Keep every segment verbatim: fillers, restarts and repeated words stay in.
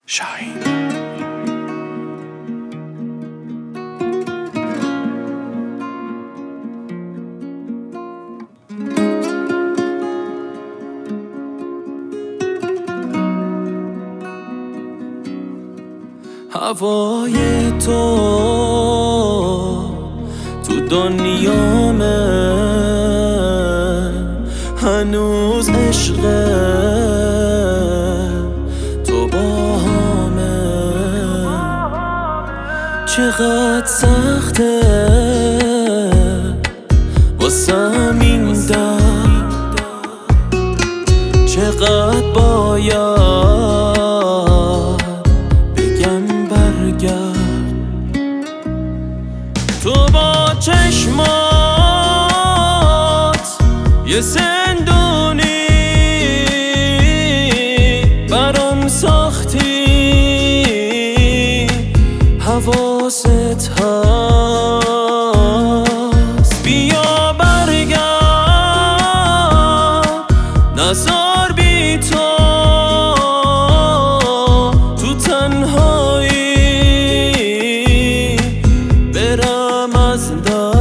شاهین. هوای تو تو دنیامه، هنوز عشق تو با همه. چقدر سخته واسم این درد، چقدر باید تو با چشمات یه زندونی برام ساختی، حواست هست بیا برگرد، نذار بی تو تو تنهایی برم از دست.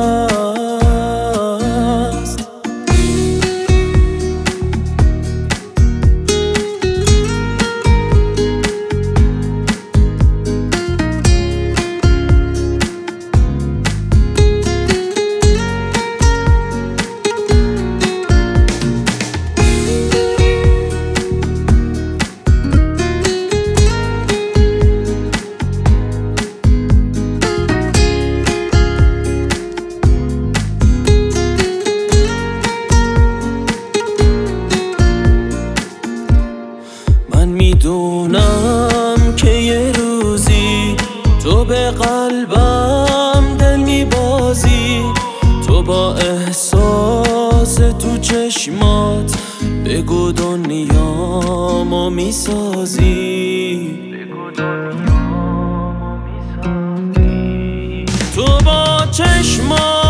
میدونم که یه روزی تو به قلبم دل میبازی، تو با احساس تو چشمات بگو دنیامو میسازی، تو با چشمات